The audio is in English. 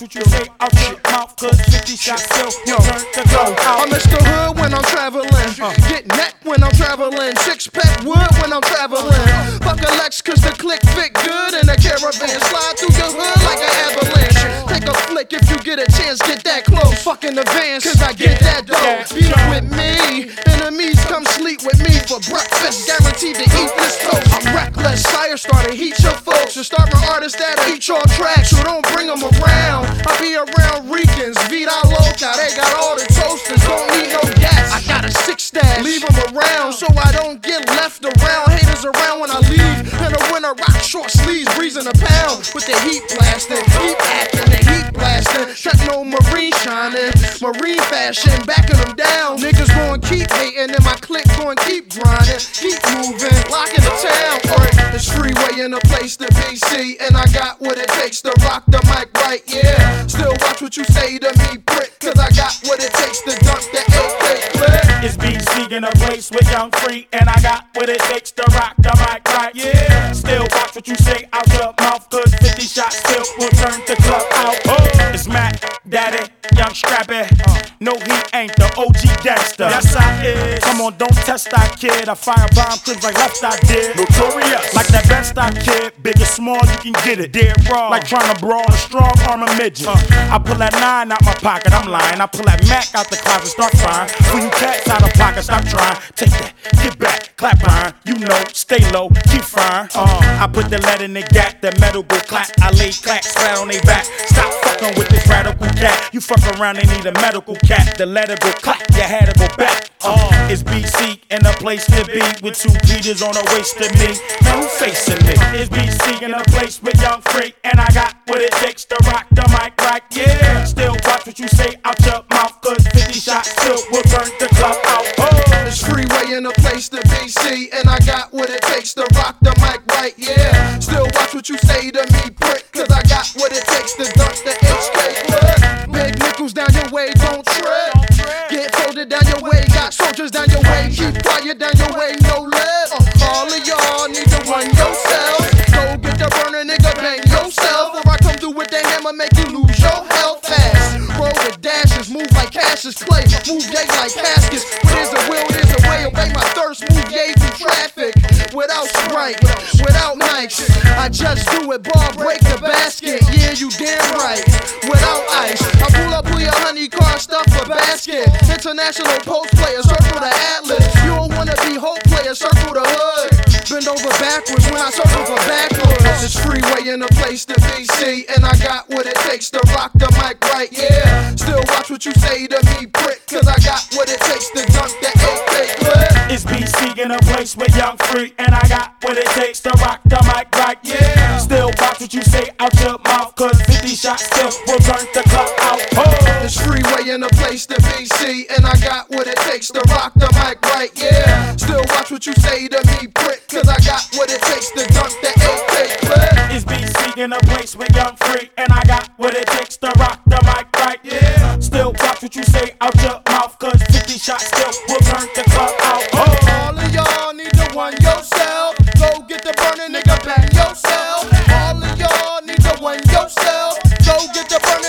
what you say out your mouth, cause 50 shots still will turn the globe out. I miss the hood when I'm traveling. Get neck when I'm traveling. Six-pack wood when I'm traveling. Fuck a Lex cause the click fit good in a caravan. Slide through your hood like an avalanche. Take a flick if you get a chance, get that close. Fuck in advance, cause I get that dough. Beat up with me, enemies come sleep with me for breakfast. Guaranteed to eat this toast. I'm reckless, fire starter, heat your folks. And start my artists that'll eat your tracks, so don't bring them around. I be around Ricans, Vida Loca, they got all the toasters, don't need no gas. I got a six stash, leave them around so I don't get left around. Haters around when I leave, in the winter rock short sleeves, breezing a pound with the heat blasting, heat acting, the heat blasting. Techno marine shining, marine fashion, backing them down. Niggas gon' keep hating and my clique gon' keep grinding, keep moving, locking the town. This freeway in a place to be, see, and I got what it takes to rock the mic right, yeah. Still watch what you say to me, prick, cause I got what it takes to dunk the AK clip. It's BC in a place with Young Free, and I got what it takes to rock the mic right, yeah. Still watch what you say out your mouth, cause 50 shots still will turn the club out. It's Mac, Daddy, Young Scrappy. No, he ain't the OG gangster. Yes, I is. Come on, don't test that kid. I fire bomb clips like left I did. Notorious. Like that best I kid. Big or small, you can get it. Dead wrong. Like trying to brawl a strong armor midget. I pull that 9 out my pocket, I'm lying. I pull that Mac out the closet, start frying. For you cats out of pocket, stop trying. Take that, get back, clap iron. You know, stay low, keep frying. I put the lead in the gap, that metal go clap. I lay clacks flat on they back. Stop fucking with this radical cat. You fuck around, they need a medical cat. The letter go clap, you had to go back. It's BC in a place to be with 2 Peters on the waist of me. Now who facing me? It's BC in a place with Young Free, and I got what it takes to rock the mic right, yeah. Still watch what you say out your mouth, cause 50 shots still will turn the club out. This freeway in a place to be, see, and I got what it takes to rock the mic right, yeah. Still watch what you say to me, prick, cause I got what it takes to dunk the HK clip. Big nickels down your way, don't trip. Get folded down your way, got soldiers down your way, keep quiet down your way, no lip. All of y'all need to run yourselves. Go get the burner, nigga, bang yourself. Or I come through with the hammer, make you lose your health fast. Roll with dashes, move like Cassius Clay, move yay like caskets. Where there's a will, there's a way. Obey my thirst, move yay through traffic. Without Sprite, without Nikes, I just do it, ball break the basket. Yeah, you damn right. Without ice, I pull up with your honey car, stuff a basket. International post player, circle the atlas. You don't wanna be hope player, circle the hood. Bend over backwards when I circle for backwards. It's freeway in a place to be, see, and I got what it takes to rock the mic right, yeah. Still watch what you say to me, prick, cause I got what it takes to dunk the AK clip. It's BC in a place with Young Free, and I got what it takes to rock the mic right, yeah. Still watch what you say out your mouth, cause 50 shots still will turn the club out. This freeway in a place to be, see, and I got what it takes to rock the mic right, yeah. Still watch what you say to me, prick, cause I got what it takes to dunk the AK clip. It's BC in a place with Young Free, and I got what it takes to rock the mic right, yeah. Still watch what you say out your mouth, cause 50 shots still will turn the club out. All of y'all need to run yourself. Go get the burner, nigga, bang yourself. All of y'all need to run yourself. Go get the burner.